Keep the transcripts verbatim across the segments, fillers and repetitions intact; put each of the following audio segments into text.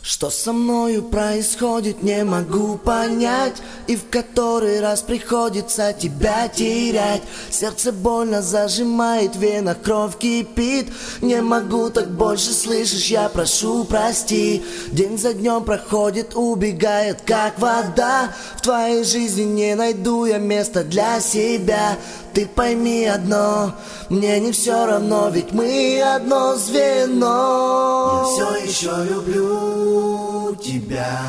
Что со мною происходит, не могу понять. И в который раз приходится тебя терять. Сердце больно зажимает, в венах кровь кипит. Не могу так больше, слышишь, я прошу прости. День за днем проходит, убегает как вода. В твоей жизни не найду я места для себя. Ты пойми одно, мне не все равно, ведь мы одно звено. Я все еще люблю тебя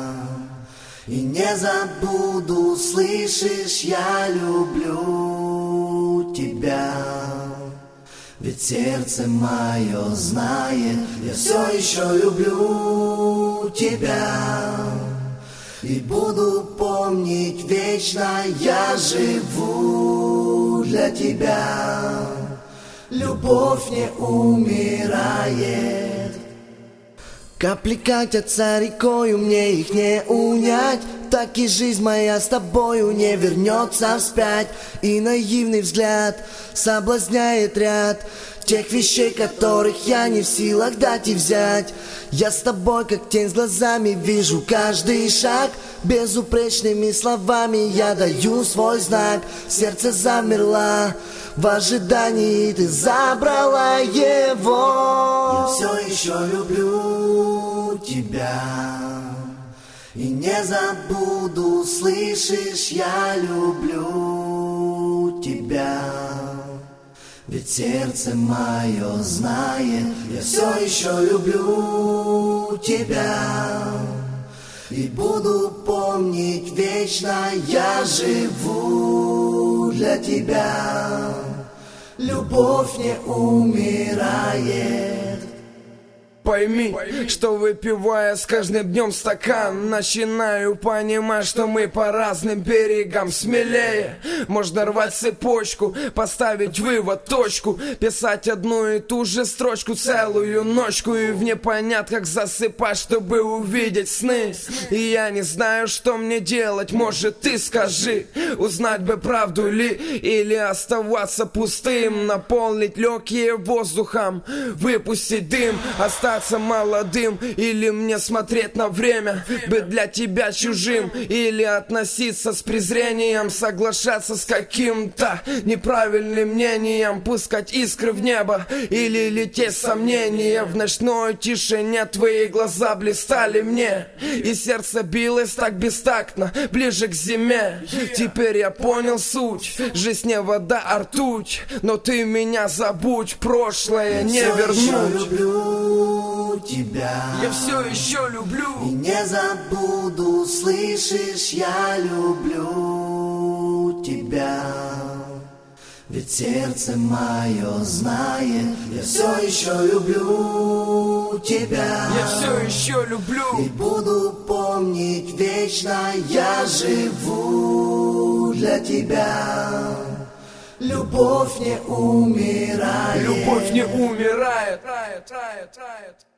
и не забуду, слышишь, я люблю тебя. Ведь сердце мое знает, я все еще люблю тебя. И буду помнить вечно, я живу для тебя. Любовь не умирает. Капли катятся рекою, мне их не унять. Так и жизнь моя с тобою не вернется вспять. И наивный взгляд соблазняет ряд тех вещей, которых я не в силах дать и взять. Я с тобой, как тень с глазами, вижу каждый шаг. Безупречными словами я даю свой знак. Сердце замерло в ожидании, ты забрала его. Я все еще люблю тебя и не забуду, слышишь, я люблю тебя. Ведь сердце мое знает, я все еще люблю тебя. И буду помнить вечно, я живу для тебя. Любовь не умирает. Пойми, что выпивая с каждым днем стакан, начинаю понимать, что мы по разным берегам. Смелее можно рвать цепочку, поставить вывод, точку, писать одну и ту же строчку целую ночку и в непонятках засыпать, чтобы увидеть сны. И я не знаю, что мне делать, может ты скажи, узнать бы правду ли, или оставаться пустым, наполнить легкие воздухом, выпустить дым, оставить молодым, или мне смотреть на время, быть для тебя чужим, или относиться с презрением, соглашаться с каким-то неправильным мнением, пускать искры в небо, или лететь сомнения. В ночной тишине твои глаза блистали мне, и сердце билось так бестактно, ближе к зиме. Теперь я понял суть, жизнь не вода, а ртуть, но ты меня забудь, прошлое не вернуть. Тебя. Я все еще люблю и не забуду, слышишь, я люблю тебя. Ведь сердце мое знает, я все еще люблю тебя. Я все еще люблю и буду помнить вечно, я живу для тебя. Любовь не умирает. Любовь не умирает.